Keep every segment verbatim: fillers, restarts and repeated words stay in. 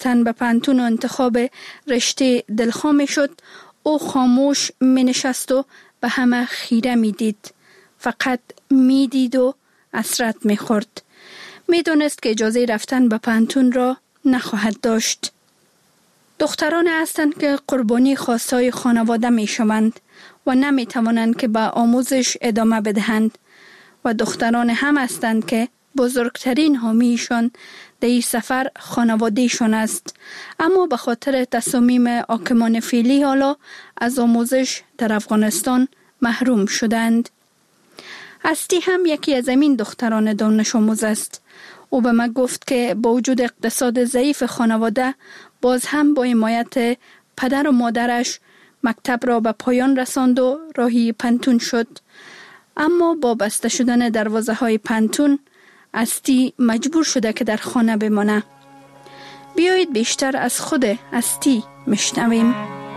رفتن به پانتون و انتخاب رشته دلخواه می شد، او خاموش می نشست و به همه خیره می دید. فقط می دید و حسرت می خورد. می دونست که اجازه رفتن به پانتون را نخواهد داشت. دختران هستند که قربانی خواستهای خانواده می شوند و نمی توانند که به آموزش ادامه بدهند و دختران هم هستند که بزرگترین حامیشان در این سفر خانوادهشان است، اما به خاطر تصامیم حاکمان فعلی حالا از آموزش در افغانستان محروم شدند. هستی هم یکی از این دختران دانش آموز است. او به من گفت که با وجود اقتصاد ضعیف خانواده باز هم با حمایت پدر و مادرش مکتب را به پایان رساند و راهی پانتون شد. اما با بسته شدن دروازه های پانتون هستی مجبور شده که در خانه بمانه. بیایید بیشتر از خود هستی مشنویم.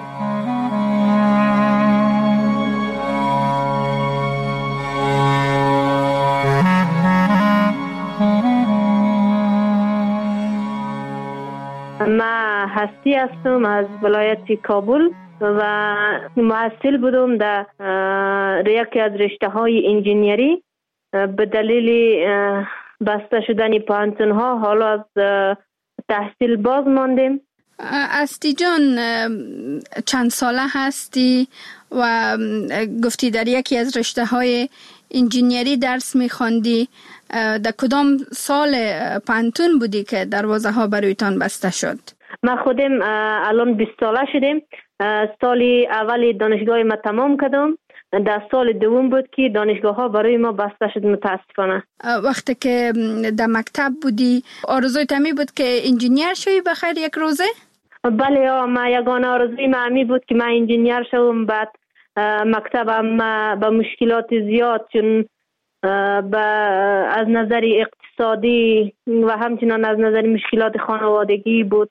من هستی هستم از ولایت کابل و محصل بودم در یکی از رشته های انجینیری. به دلیل بسته شدن پانتون ها حالا از تحصیل باز ماندیم. هستی جان، چند ساله هستی و گفتی در یکی از رشته های انجینیری درس میخواندی؟ در کدام سال پانتون بودی که دروازه ها برایتان بسته شد؟ من خودم الان بیست ساله شدم. سال اول دانشگاه ما تمام کردم. در سال دوم بود که دانشگاه ها برای ما بسته شد متاسفانه. وقتی که در مکتب بودی آرزوی تمی بود که انجینیر شوی بخیر یک روزه؟ بله، ما یگانه آرزوی من همی بود که من انجینیر شوم. بعد مکتبم به مشکلات زیاد، چون با از نظر اقتصادی و همچنان از نظر مشکلات خانوادگی بود.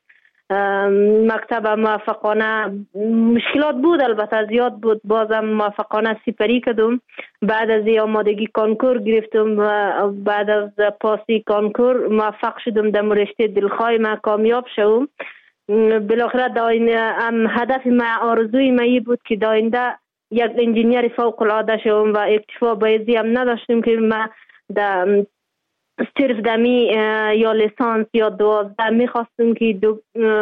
مکتب موفقانه مشکلات بود، البته زیاد بود، بازم موفقانه سپری کردم. بعد از آمادگی کنکور گرفتم و بعد از پاسی کنکور موفق شدم در رشته دلخواه من کامیاب شدم. بالاخره داینده هدف من، آرزوی من بود که داینده یک انجینیر فوق العاده شوم و اکتفا به ازی هم نداشتم که من در صرف دمی یا لیسانس یا دوازده میخواستم که دو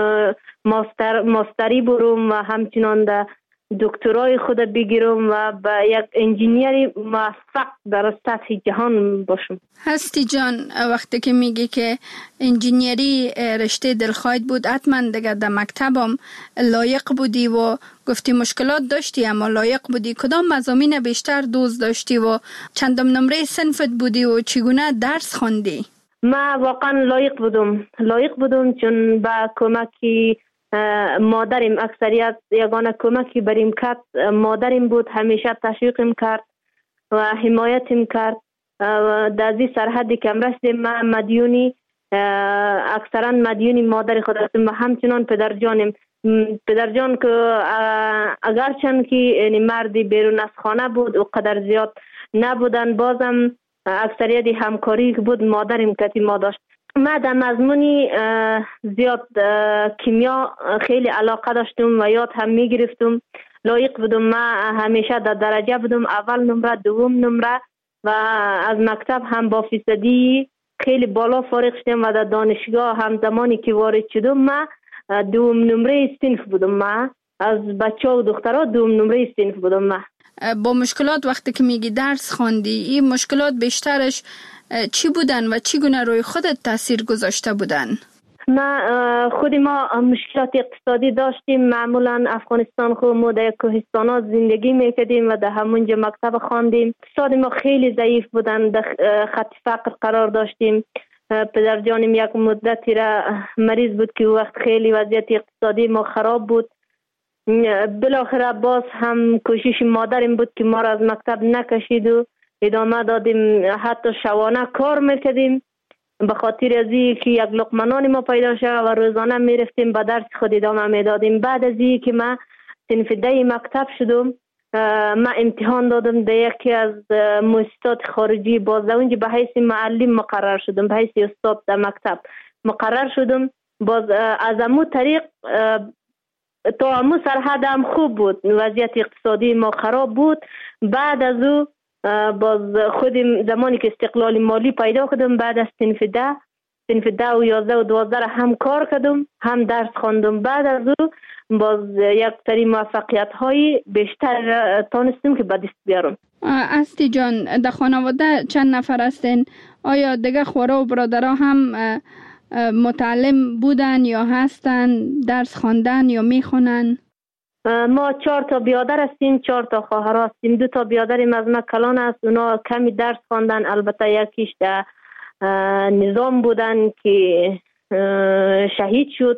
ماستر ماستری برم و همچنان در دکترای خود بگیرم و به یک انجینیری موفق در سطح جهان باشم. هستی جان، وقتی که میگی که انجینیری رشته دلخواهت بود، حتما دیگه در مکتبم لایق بودی و گفتی مشکلات داشتی اما لایق بودی. کدام مضامین بیشتر دوست داشتی و چندم نمره صنفت بودی و چگونه درس خواندی؟ من واقعا لایق بودم لایق بودم چون با کمکی مادرم، اکثریت یگانه کمکی بریم کرد مادرم بود. همیشه تشویقم کرد و حمایتم کرد. در این سرحدی که رسیدم من مدیونی، اکثرا مدیونی مادر خود هستم و همچنان پدرجانم. پدرجان که اگرچند که مردی بیرون از خانه بود و قدر زیاد نبودن، بازم اکثریت همکاری که بود مادرم کتی ما داشت. من در مضمونی زیاد کیمیا خیلی علاقه داشتم و یاد هم می گرفتم. لایق بودم. من همیشه در درجه بودم، اول نمره، دوم نمره و از مکتب هم با فیصدی خیلی بالا فارغ شدم و در دانشگاه هم زمانی که وارد شدم من دوم نمره صنف بودم. من از بچه و دخترها دوم نمره صنف بودم. من با مشکلات وقتی که میگی درس خواندی، این مشکلات بیشترش چی بودن و چگونه روی خودت تاثیر گذاشته بودن؟ نه، خود ما مشکلات اقتصادی داشتیم. معمولا افغانستان خود ما در کوهستانات زندگی میکردیم و در همونجا مکتب خواندیم. اقتصاد ما خیلی ضعیف بودن، در خط فقر قرار داشتیم. پدر جانم یک مدتی را مریض بود که وقت خیلی وضعیت اقتصادی ما خراب بود. بالاخره باز هم کوشش مادرم بود که ما را از مکتب نکشید و ادامه دادیم. حتی شبانه کار میکردیم به خاطر از این که یک لقمه نان ما پیدا شد و روزانه میرفتیم به درس خود ادامه میدادیم. بعد از این که من صنف ده مکتب شدم، من امتحان دادم در یکی از مؤسسات خارجی، باز اونجا به حیث معلم مقرر شدم، به حیث استاد در مکتب مقرر شدم. باز از امو طریق تا امو سرحد هم خوب بود، وضعیت اقتصادی ما خراب بود. بعد از او باز خودم زمانی که استقلال مالی پیدا کردم، بعد از صنف ده صنف ده و یازده و دوازده هم کار کردم، هم درس خواندم. بعد از او باز یک سری موفقیت های بیشتر تانستم که به دست بیارم. استی جان، در خانواده چند نفر هستین؟ آیا دیگه خورا و برادرها هم متعلم بودن یا هستن، درس خواندن یا میخونن؟ ما چهار تا بیادر هستیم، چهار تا خواهر هستیم. دو تا بیادریم از ما کلان است، اونا کمی درس خواندن، البته یکیش در نظام بودن که شهید شد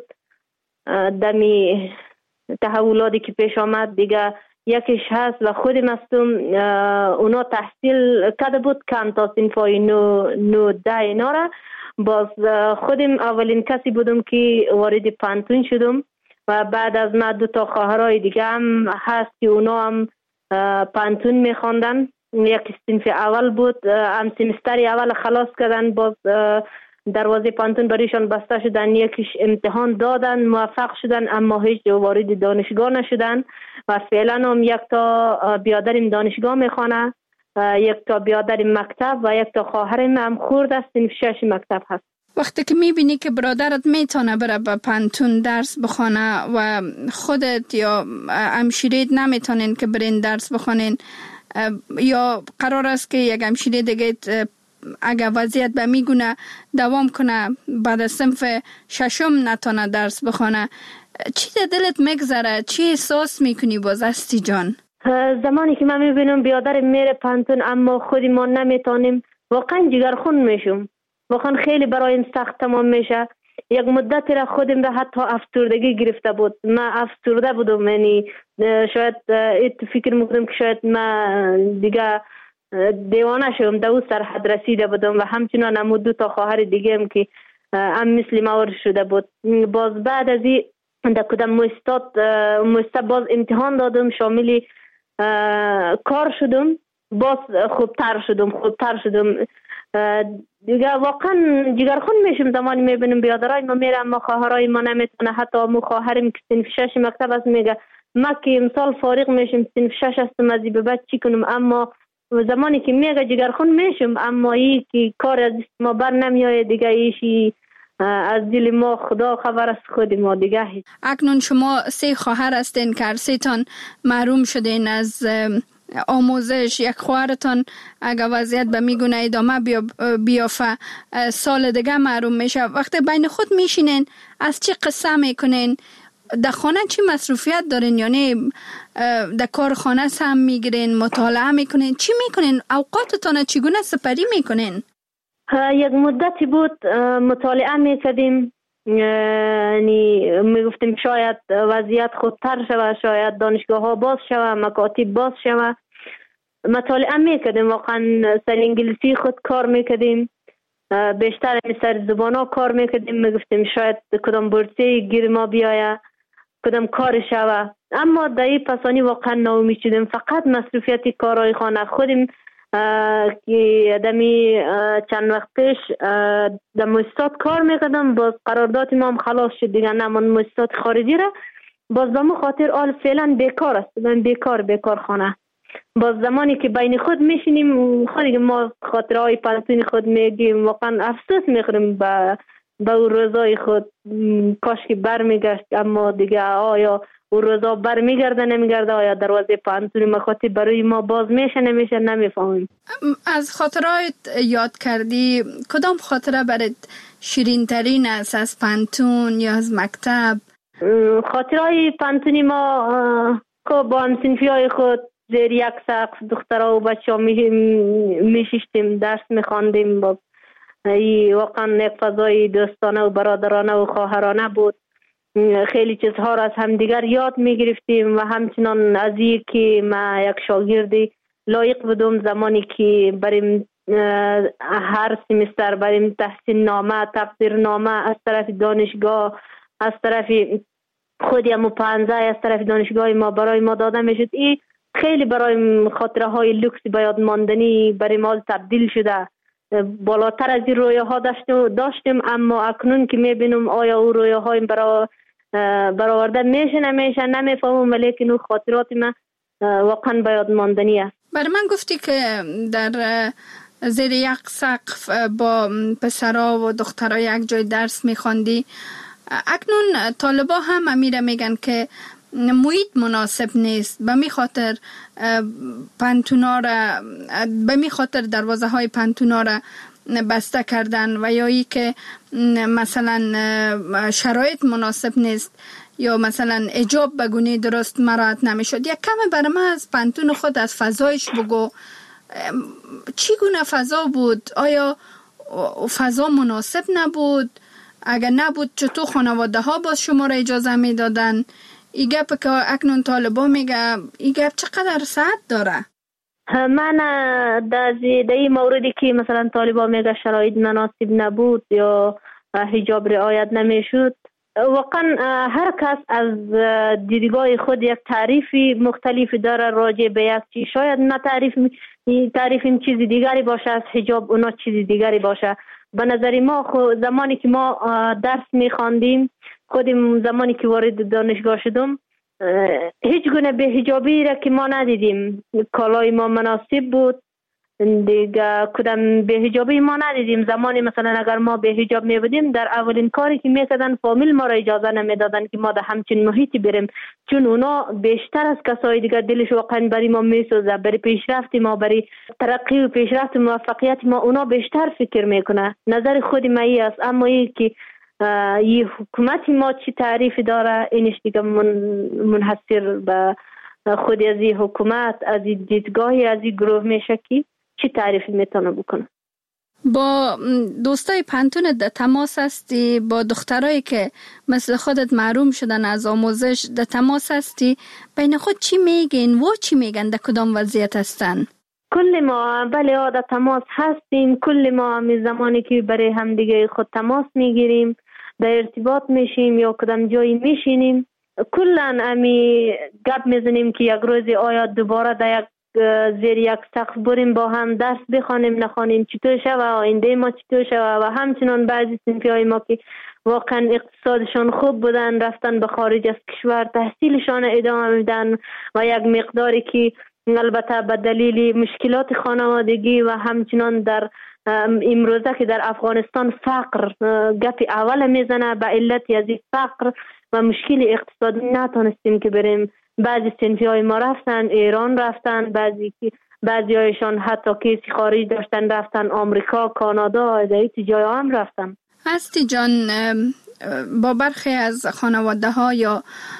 دمی تحولاتی که پیش آمد. دیگه یکیش هست و خودم هستم، اونا تحصیل کرده بود کم تا صنفای نو نو ده اینا را. باز خودم اولین کسی بودم که وارد پانتون شدم و بعد از ما دو تا خواهرای دیگه هم هست که اونا هم پانتون میخواندن. یک صنف اول بود، هم سمستر اول خلاص کردن، باز دروازه پانتون برایشان بسته شدن، یکیش امتحان دادن موفق شدن اما هیچ وارد دانشگاه نشدن و فعلا هم یک تا بیادریم دانشگاه میخوانه، یک تا بیادریم مکتب و یک تا خواهرم هم خورد است صنف شش مکتب هست. وقتی که میبینی که برادرت میتونه بره به پانتون درس بخونه و خودت یا همشیرید نمیتونین که برین درس بخونین، یا قرار است که یک همشیره دیگه اگر وضعیت به میگونه دوام کنه بعد از صنف ششم نتونه درس بخونه، چی در دلت میگذره؟ چی احساس میکنی باز استی جان؟ زمانی که من میبینم بیادر میره پانتون اما خودی ما نمیتونیم، واقعا جگرخون میشم، واقعا خیلی برایم سخت تمام میشه. یک مدت را خودم را حتی افسردگی گرفته بود، من افسرده بودم، یعنی شاید ایت فکر میکنم که شاید من دیگه دیوانه شدم، در او سرحد رسیده بودم و همچنان هم دو تا خواهر دیگه هم که هم مثل ما شده بود. باز بعد از این در کدام مستاد مستاد باز امتحان دادم، شامل کار شدم، باز خوبتر شدم خوبتر شدم دیگه. واقعا جگرخون میشم زمانی میبینم بیادرای ما میره اما خواهرای ما نمیتونه. حتی مو خواهرم که صنف شش مکتب است میگه ما که امسال فارغ میشم صنف شش هستم از به بعد چی کنم، اما زمانی که میگه جگرخون میشم اما ای که کار از ما بر نمیایه دیگه، ایشی از دل ما خدا خبر است، خود ما دیگه. اکنون شما سه خواهر هستین که هر سه تان محروم شدین از آموزش. یک خواهرتان اگر وضعیت به میگونه ادامه بیافه سال دیگه محروم میشه. وقتی بین خود میشینین از چی قصه میکنین؟ در خانه چی مصروفیت دارین؟ یعنی در کار خانه هم میگیرین، مطالعه میکنین، چی میکنین؟ اوقاتتان چگونه سپری میکنین؟ یک مدتی بود مطالعه میکردیم، یعنی میگفتیم شاید وضعیت خودتر شوه، شاید دانشگاه ها باز شوه، مکاتب باز شوه. مطالعه میکردیم، واقعا سر انگلیسی خود کار میکردیم، بیشتر سر زبان ها کار میکردیم، میگفتیم شاید کدام بورسی گیر ما بیایه، کدام کار شوه. اما در این پسانی واقعا ناامید شدیم، فقط مصروفیت کارهای خانه خودیم که دمی چند وقت پیش در مؤسسات کار میکردم، باز قرارداد ما هم خلاص شد دیگه، نمان مؤسسات خارجی را. باز به خاطر آل فعلا بیکار است، من بیکار بیکار خانه. باز زمانی که بین خود میشینیم خودی ما خاطرهای پانتون خود میگیم، واقعا افسوس میخوریم به به اون روزای خود، کاش که بر میگشت. اما دیگه آیا اون روزا بر میگرده نمیگرده، آیا دروازه پانتون مخاطب برای ما باز میشه نمیشه نمیفهمیم. از خاطرات یاد کردی کدام خاطره برات شیرین ترین است از پانتون یا از مکتب؟ خاطرهای پانتونی ما که با هم صنفی های خود زیر یک سقف دخترها و بچه ها میشیشتیم، درس میخواندیم. با ای واقعا یک فضای دوستانه و برادرانه و خواهرانه بود. خیلی چیزها را از همدیگر یاد میگرفتیم و همچنان از این که ما یک شاگردی لایق بودم زمانی که بریم هر سمستر بریم تحصیل نامه تقدیر نامه از طرف دانشگاه، از طرف خودی همو پانزه از طرف دانشگاه ما برای ما داده میشد. این خیلی برای خاطره های لوکس باید ماندنی برای ما تبدیل شده. بالاتر از این رویاها داشتیم داشتیم اما اکنون که میبینم آیا او رویاهای برا برآورده میشه نمیشه نمیفهمم، ولی که خاطرات من واقعا به یاد ماندنی است. برای من گفتی که در زیر یک سقف با پسرها و دخترها یک جای درس میخواندی. اکنون طالبا هم امیره میگن که محیط مناسب نیست، به می خاطر پانتونا را به می خاطر دروازه های پانتونا را بسته کردن و یا ای که مثلا شرایط مناسب نیست یا مثلا حجاب به گونه درست مراعات نمیشد. یک کم برای من از پانتون خود از فضایش بگو، چی گونه فضا بود؟ آیا فضا مناسب نبود؟ اگر نبود چطور خانواده ها باز شما را اجازه می دادن؟ ای گپ که اکنون طالبا میگه ای گپ چقدر صحت داره؟ من در این موردی که مثلا طالبا میگه شرایط مناسب نبود یا حجاب رعایت نمیشد، واقعا هر کس از دیدگاه خود یک تعریفی مختلفی داره راجع به یک چیز. شاید ما تعریف تعریف این چیز دیگری باشه از حجاب، اونا چیز دیگری باشه. به نظر ما خود زمانی که ما درس میخواندیم، خودم زمانی که وارد دانشگاه شدم هیچ گونه به حجابی را که ما ندیدیم. کالای ما مناسب بود دیگه، کدام به حجابی ما ندیدیم. زمانی مثلا اگر ما به حجاب می بودیم در اولین کاری که میکردن فامیل ما را اجازه نمیدادن که ما در همچین محیطی بریم، چون اونا بیشتر از کسای دیگه دلش واقعا برای ما میسوزه، برای پیشرفت ما، برای ترقی و پیشرفت موفقیت ما اونا بیشتر فکر میکنه. نظر خود ما ای است. اما ای که این حکومت ما چی تعریف داره اینش دیگه من منحصر به خود از این حکومت، از این دیدگاهی از این گروه میشه که چی تعریفی میتونه بکنه. با دوستای پانتون در تماس هستی؟ با دخترایی که مثل خودت محروم شدن از آموزش در تماس هستی؟ بین خود چی میگین و چی میگن؟ در کدام وضعیت هستن؟ کل ما بله ها در تماس هستیم. کل ما می زمانی که برای هم دیگه خود تماس میگیریم، در ارتباط میشیم یا کدام جایی میشینیم، کلن امی گپ میزنیم که یک روز آیا دوباره در یک زیر یک سقف بریم با هم درس بخوانیم نخوانیم، چطور شوه آینده ما چطور شوه. و همچنان بعضی صنفی های ما که واقعا اقتصادشان خوب بودن رفتن به خارج از کشور تحصیلشان ادامه میدن و یک مقداری که البته به دلیل مشکلات خانوادگی و همچنان در امروزه که در افغانستان فقر گپ اول میزنه، به علت از فقر و مشکل اقتصادی نتونستیم که بریم. بعضی صنفی های ما رفتن ایران، رفتن بعضی بعضی هایشان حتی کسی خارج داشتن رفتن آمریکا، کانادا، دیگه جای هم رفتن. هستی جان، با برخی از خانواده ها یا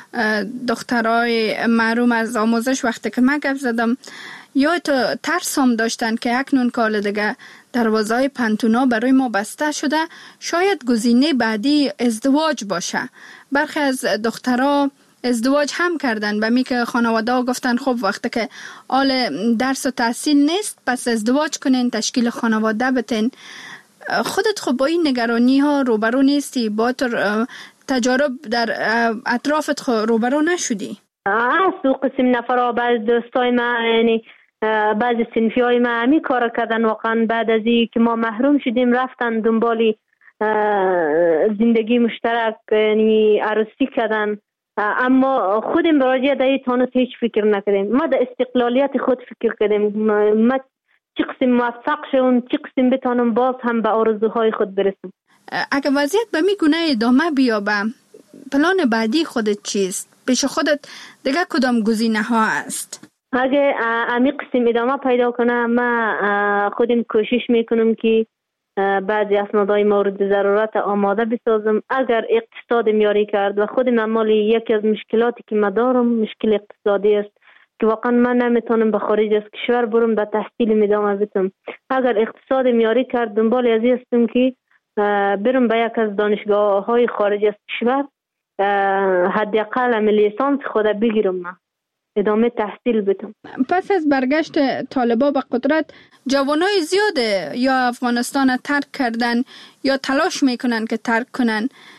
دخترای محروم از آموزش وقتی که من گپ زدم یا تو ترس هم داشتن که اکنون کال دیگه دروازه‌های پانتونا برای ما بسته شده، شاید گزینه بعدی ازدواج باشه. برخی از دخترها ازدواج هم کردن به می که خانواده ها گفتن خب وقتی که آل درس و تحصیل نیست پس ازدواج کنین، تشکیل خانواده بتین. خودت خب با این نگرانی ها روبرو نیستی؟ با تجارب در اطرافت خب روبرو نشدی؟ از قسم نفرها بعض دوستای ما یعنی بعض صنفی های ما همی کار کردن، واقعا بعد از این که ما محروم شدیم رفتن دنبالی زندگی مشترک یعنی عروسی کردن. اما خودم براجع در تانست هیچ فکر نکردیم. ما در استقلالیت خود فکر کردیم، ما چی قسم موفق شدم، چی قسم بتانم باز هم به آرزوهای خود برسم. اگه وضعیت به می گونه ادامه بیابه پلان بعدی خودت چیست؟ پیش خودت دیگه کدام گزینه ها است؟ اگه امی قسم ادامه پیدا کنم ما خودم کوشش میکنم که بعضی اسنادهای مورد ضرورت آماده بسازم. اگر اقتصاد میاری کرد و خودم مالی یکی از مشکلاتی که ما دارم مشکل اقتصادی است که واقعا من نمیتونم به خارج از کشور برم به تحصیل ادامه بدم. اگر اقتصاد میاری کرد دنبال ازی هستم که برم به یک از دانشگاه های خارج از کشور حداقل لیسانس خود بگیرم، من ادامه تحصیل بدم. پس از برگشت طالبا به قدرت جوانای زیاده یا افغانستان ترک کردن یا تلاش میکنن که ترک کنن.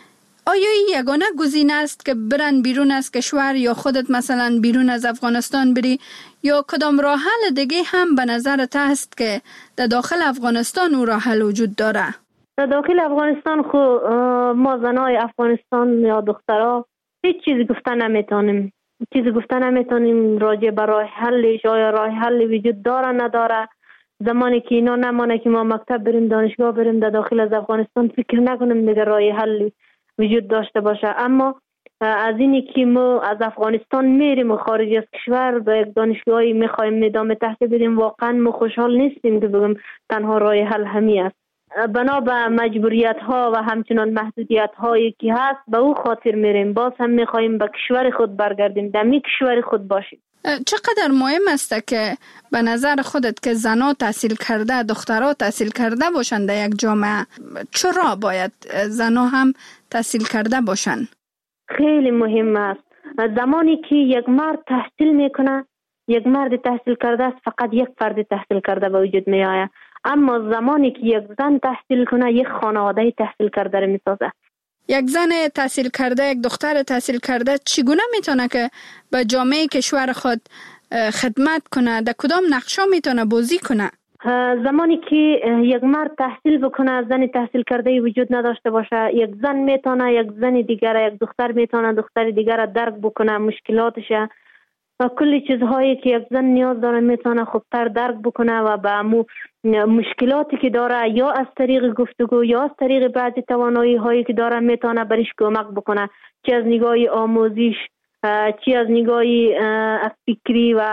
آیا این یگانه گزینه است که برن بیرون از کشور یا خودت مثلا بیرون از افغانستان بری یا کدام راه حل دیگه هم به نظرت هست که در داخل افغانستان او راه حل وجود داره؟ در داخل افغانستان خو ما زنای افغانستان یا دخترها هیچ چیزی گفته نمیتونیم. چیزی گفته نمیتونیم راجع به راه حلش، آیا راه حل وجود داره نداره. زمانی که اینا نمانه که ما مکتب بریم، دانشگاه بریم در داخل از افغانستان، فکر نکنیم دیگه راه حل وجود داشته باشه. اما از اینی که ما از افغانستان میریم و خارج از کشور به یک دانشگاهی میخوایم ادامه تحصیل بدیم، واقعا ما خوشحال نیستیم که بگم تنها راه حل همین است. بنا به مجبوریت ها و همچنان محدودیت هایی که هست به او خاطر میریم. باز هم میخوایم به کشور خود برگردیم، در می کشور خود باشیم. چقدر مهم است که به نظر خودت که زنها تحصیل کرده، دخترها تحصیل کرده باشند در یک جامعه؟ چرا باید زنها هم تحصیل کرده باشند؟ خیلی مهم است. زمانی که یک مرد تحصیل میکنه، یک مرد تحصیل کرده است، فقط یک فرد تحصیل کرده به وجود می آید. اما زمانی که یک زن تحصیل کنه، یک خانواده تحصیل کرده رو میسازه. یک زن تحصیل کرده، یک دختر تحصیل کرده چگونه میتونه که به جامعه کشور خود خدمت کنه؟ در کدام نقشا میتونه بازی کنه؟ زمانی که یک مرد تحصیل بکنه، زن تحصیل کرده وجود نداشته باشه، یک زن میتونه یک زن دیگر، یک دختر میتونه دختر دیگر درک بکنه، مشکلاتش و کلی چیزهایی که یک زن نیاز داره میتونه خوبتر درک بکنه و به امو مشکلاتی که داره یا از طریق گفتگو یا از طریق بعضی توانایی هایی که داره میتونه برش کمک بکنه، چه از نگاه آموزش، چه از نگاه فکری و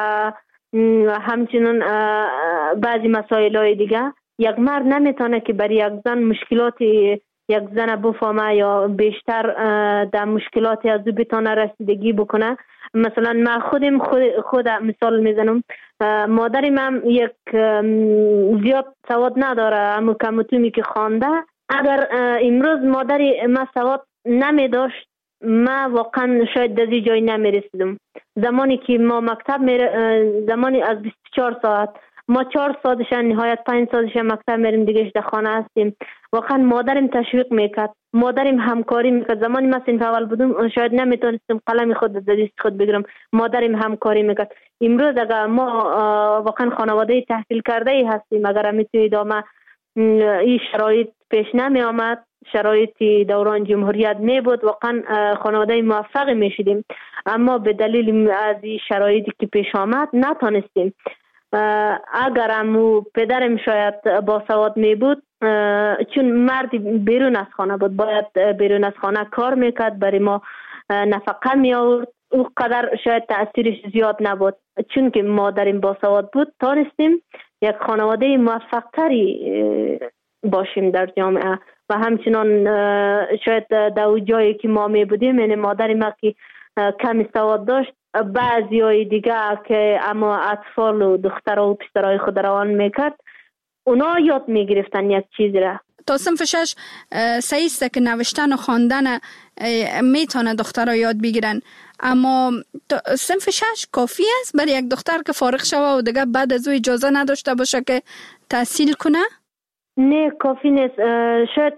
همچنین بعضی مسائل های دیگه. یک مرد نمیتونه که برای یک زن مشکلاتی یک زن بفهمه یا بیشتر در مشکلاتی از او بتونه رسیدگی بکنه. مثلا من خودم خود, خود مثال میزنم. مادرم هم یک زیاد سواد نداره، اما کمتومی که خوانده. اگر امروز مادر ما سواد نمی داشت، ما واقعا شاید در جای نمی رسیدم. زمانی که ما مکتب میره، زمانی از بیست و چهار ساعت ما چهار ساعتش نهایت پنج ساعتش مکتب میریم، دیگه در خانه هستیم. واقعا مادرم تشویق میکرد، مادرم همکاری میکرد. زمانی من صنف اول بودم شاید نمیتونستم قلم خود در دست خود بگیرم، مادرم همکاری میکرد. امروز اگر ما واقعا خانواده تحصیل کرده ای هستیم، اگر میتونید ادامه این شرایط پیش نمی آمد، شرایط دوران جمهوریت می بود، واقعا خانواده موفق می شدیم. اما به دلیل از این شرایطی که پیش آمد نتونستیم. اگر امو پدرم شاید با سواد می بود، چون مرد بیرون از خانه بود، باید بیرون از خانه کار میکرد، برای ما نفقه می آورد، او قدر شاید تأثیرش زیاد نبود. چون که مادرم با سواد بود، تانستیم یک خانواده موفق تری باشیم در جامعه. و همچنان شاید در جایی که ما می بودیم، یعنی مادر ما که کمی سواد داشت، بعضی های دیگه که اما اطفال و دخترها و پسرهای خود روان میکرد، اونا یاد میگرفتن یک چیز را. تا صنف شش صحیح است که نوشتن و خواندن میتونه دخترها یاد بگیرن، اما صنف شش کافی است برای یک دختر که فارغ شوه و دیگه بعد از او اجازه نداشته باشه که تحصیل کنه؟ نه، کافی نیست. شاید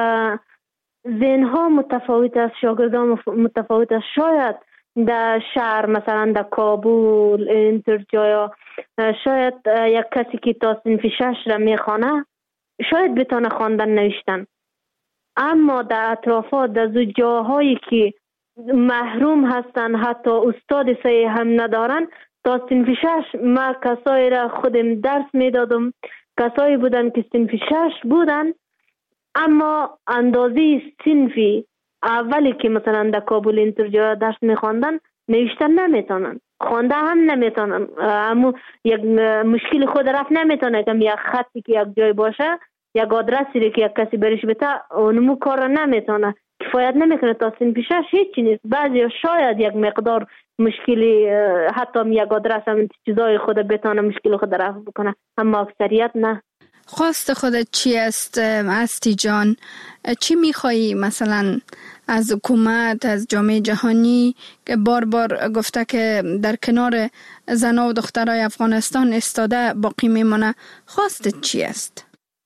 ذهنها متفاوت است، شاگردان متفاوت است. شاید در شهر مثلا در کابل اینطور جایا شاید یک کسی که تا صنف شش را میخوانه شاید بتونه خواندن نوشتن، اما در اطرافات در جاهایی که محروم هستن، حتی استاد صحیح هم ندارن، تا صنف شش ما کسایی را خودم درس میدادم، کسایی بودن که صنف شش بودن اما اندازه صنفی اولی که مثلا در کابل اینطور جا درس میخواندن نوشتن نمیتونن، خوانده هم نمیتونن. اما یک مشکل خود رفت نمیتونه که یک خطی که یک جای باشه، یک آدرسی که یک کسی برش بده، اونمو کار را نمیتونه، کفایت نمیکنه. تا صنف شش هیچی نیست. بعضی شاید یک مقدار مشکلی، حتی یک آدرس هم چیزای خود بتونه مشکل خود رفت بکنه، اما اکثریت نه. خواست خودت چی است استی جان؟ چی میخوایی مثلا از حکومت، از جامعه جهانی که بار بار گفته که در کنار زنان و دخترای افغانستان استاده باقی میمونه؟ خواستت چی است؟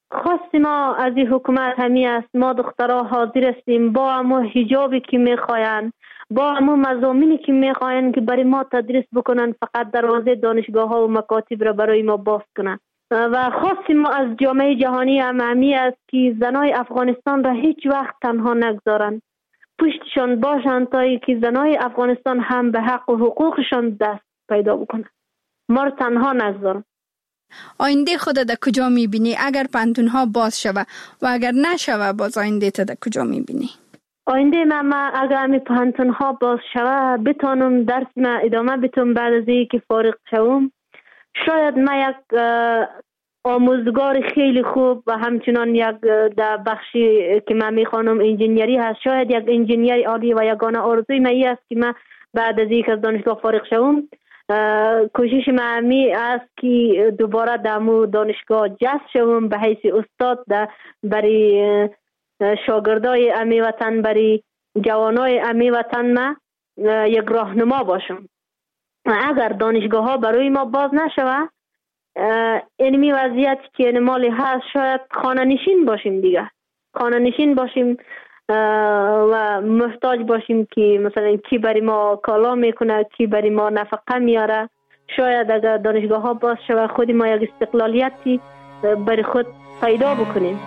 خواست ما از این حکومت همی است، ما دخترها حاضر هستیم با همو حجابی که میخواین، با همو مضامینی که میخواین که برای ما تدریس بکنن، فقط دروازه دانشگاه ها و مکاتب را برای ما باز کنن. و خواست ما از جامعه جهانی هم همی است که زنای افغانستان را هیچ وقت تنها نگذارن، پشتشان باشن تا ای که زنای افغانستان هم به حق و حقوقشان دست پیدا بکنن، ما را تنها نگذارن. آینده خود در کجا میبینی اگر پانتونها باز شوه و اگر نشوه باز آینده تا در کجا میبینی؟ آینده من, من اگر همی پانتونها باز شوه بتانم درس من ادامه بتونم بعد از این که فارغ شوم. شاید من یک آموزگار خیلی خوب و همچنان یک در بخشی که من میخوانم انجینیری هست، شاید یک انجینیر عالی و یگانه آرزوی من است که من بعد از این که از دانشگاه فارغ شوم کوشش من می است که دوباره دمو دانشگاه جذب شوم به حیث استاد برای شاگردای امی وطن، برای جوانای امی وطن ما یک راهنما باشم. اگر دانشگاه ها برای ما باز نشوه اینمی وضعیت که انمالی هست شاید خانه نشین باشیم دیگه، خانه نشین باشیم و محتاج باشیم که مثلا کی برای ما کالا میکنه، کی برای ما نفقه میاره. شاید اگر دانشگاه ها باز شوه خودی ما یک استقلالیتی برای خود پیدا بکنیم.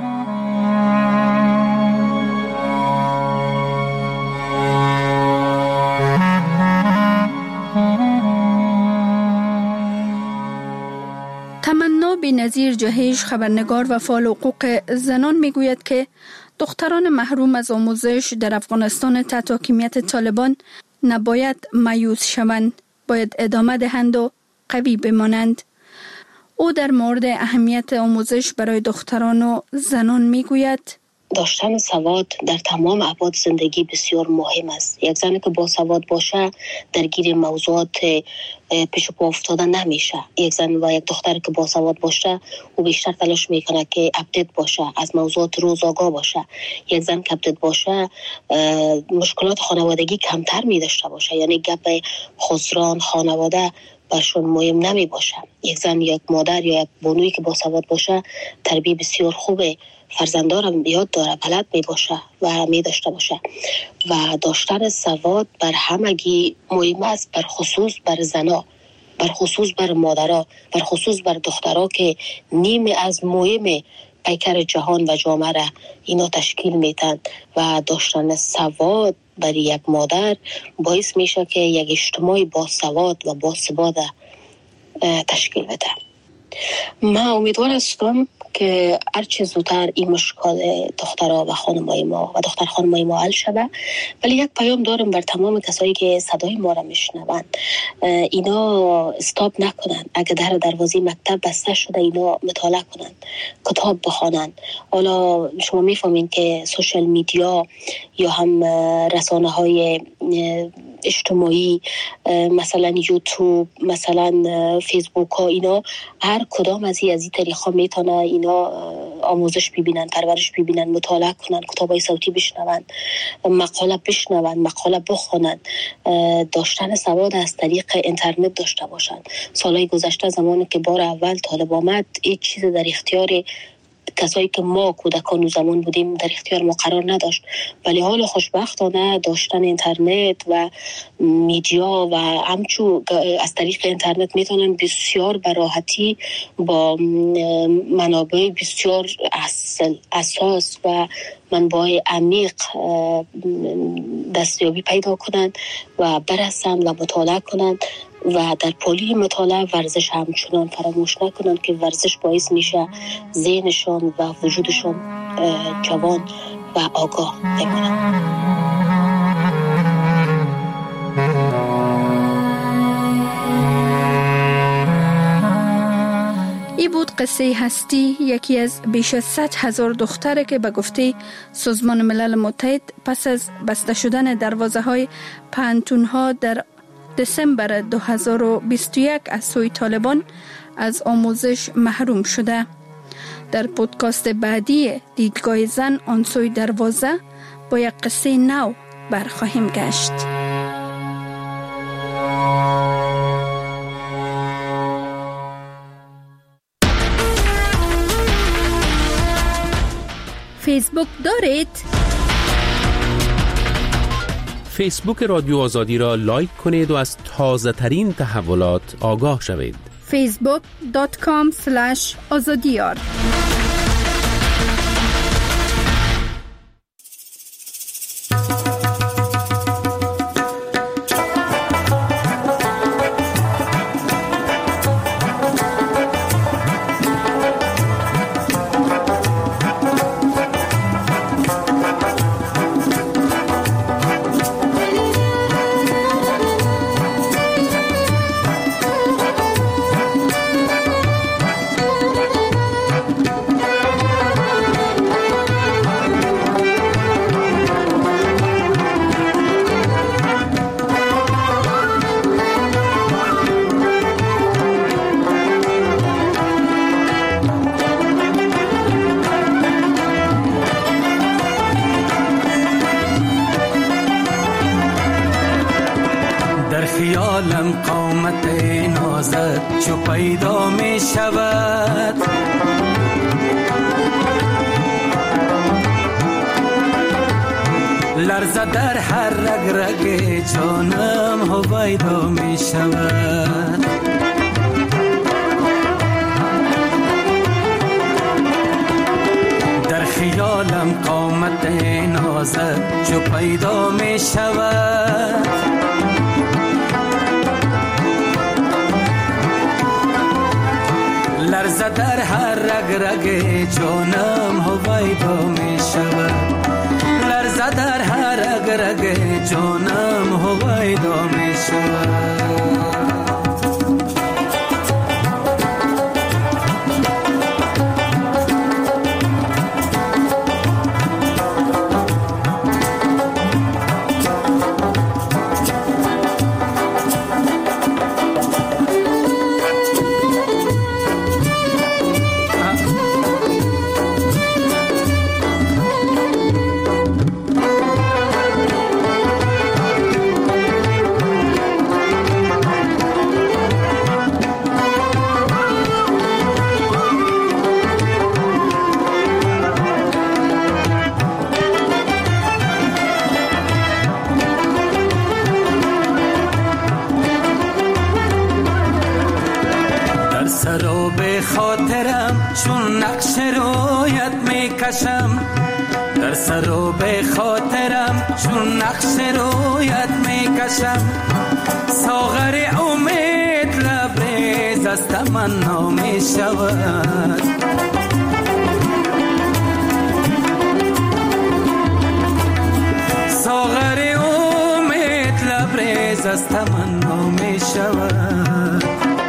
تمنا بی‌نظیر جهیش، خبرنگار و فعال حقوق زنان میگوید که دختران محروم از آموزش در افغانستان تحت حاکمیت طالبان نباید مایوس شوند، باید ادامه دهند و قوی بمانند. او در مورد اهمیت آموزش برای دختران و زنان میگوید داشتن سواد در تمام ابعاد زندگی بسیار مهم است. یک زنی که با سواد باشه درگیر موضوعات پیش پا افتاده نمیشه. یک زن و یک دختر که با سواد باشه او بیشتر تلاش میکنه که اپدیت باشه، از موضوعات روز آگاه باشه. یک زن که اپدیت باشه مشکلات خانوادگی کمتر می داشته باشه، یعنی گپ خسران خانواده برشون مهم نمی باشه. یک زن یک مادر یا یک بانویی که با سواد باشه تربیت بسیار خوبه، فرزندارم یاد داره، بلد می باشه و می داشته باشه. و داشتن سواد بر همگی مهم است، بر خصوص بر زنا، بر خصوص بر مادرها، بر خصوص بر دخترها که نیمه از مهم پیکر جهان و جامعه را اینا تشکیل میتن. و داشتن سواد بر یک مادر باعث میشه که یک اجتماع با سواد و با ثبات تشکیل بده. من امیدوار هستم که هرچه زودتر این مشکل دخترها و خانمای ما و دختر خانمای ما حل شده. ولی یک پیام دارم بر تمام کسایی که صدای ما را میشنوند، اینا استاپ نکنن. اگه در دروازه مکتب بسته شده اینا مطالعه کنن، کتاب بخوانن. حالا شما میفهمین که سوشال میدیا یا هم رسانه های اجتماعی مثلا یوتیوب، مثلا فیسبوک ها، اینا هر کدام از این از این طریقا میتونه اینا آموزش ببینن، پرورش ببینن، مطالعه کنن، کتابای صوتی بشنون، مقاله بشنون، مقاله بخونن. داشتن سواد از طریق اینترنت داشته باشن. سالهای گذشته زمانی که بار اول طالب آمد هیچ چیز در اختیار کسایی که ما کودکان و زمان بودیم در اختیار ما قرار نداشت. ولی حال خوشبختانه داشتن اینترنت و میدیا و همچو از طریق اینترنت میتونن بسیار براحتی با منابع بسیار اصل اساس و منبع عمیق دستیابی پیدا کنند و برسند و مطالعه کنند. و در پالی مطالعه ورزش همچنان فراموش نکنن که ورزش باعث میشه ذهنشان و وجودشان جوان و آگاه بمانند. ای بود قصه هستی، یکی از بیش از صد هزار دختره که به گفته سازمان ملل متحد پس از بسته شدن دروازه های پانتون ها در دسامبر دو هزار و بیست و یک از سوی طالبان از آموزش محروم شده. در پودکاست بعدی دیدگاه زن آن سوی دروازه با یک قصه نو برخواهیم گشت. فیسبوک دارید؟ فیسبوک رادیو آزادی را لایک کنید و از تازه ترین تحولات آگاه شوید. فیسبوک دات کام اسلش آزادیار. خیالم قامت نازت چو پیدا می شود، لرزه در هر رگ رگ جانم هویدا می شود. در خیالم قامت نازت چو پیدا می شود، لرزه در هر رگ رگ جانم هویدا می شود، لرزه در هر رگ رگ جانم هویدا می شود. سراب خاطرم چون نقش رویت می کشم، در سراب خاطرم چون نقش رویت می کشم، ساغر امید لبریز از تمنا می شود، ساغر امید لبریز از تمنا می شود.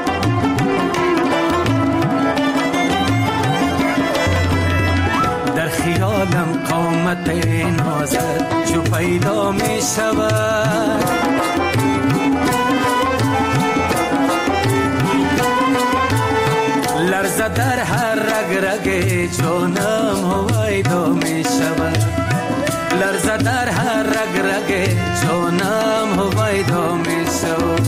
خیالم قامت نازت جو پیدا می شود، لرزه در هر رگ رگ جانم هویدا می شود، لرزه در هر رگ رگ جانم هویدا می شود.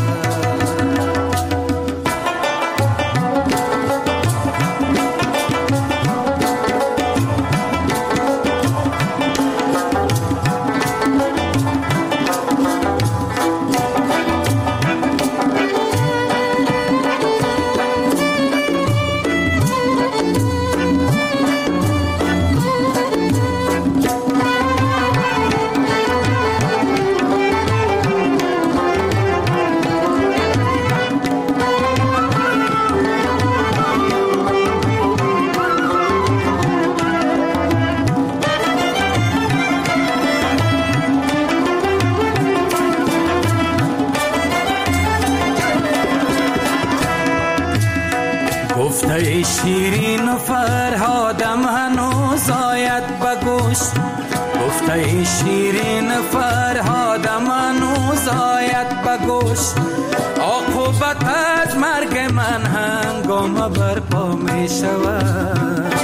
گفته شیرین و فرهادم هنوز آید بگوش، گفته شیرین و فرهادم هنوز آید بگوش، عاقبت از مرگ من هنگام برپا می شود،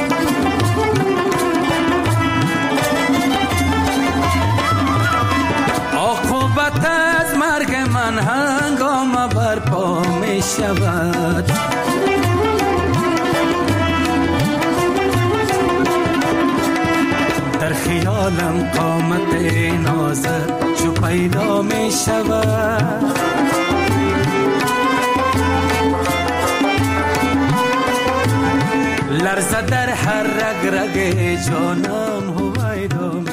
عاقبت از مرگ من هنگام برپا می شود. عالم قامت نازت چو پیدا می شود. لرزه در هر رگ رگ جانم هویدا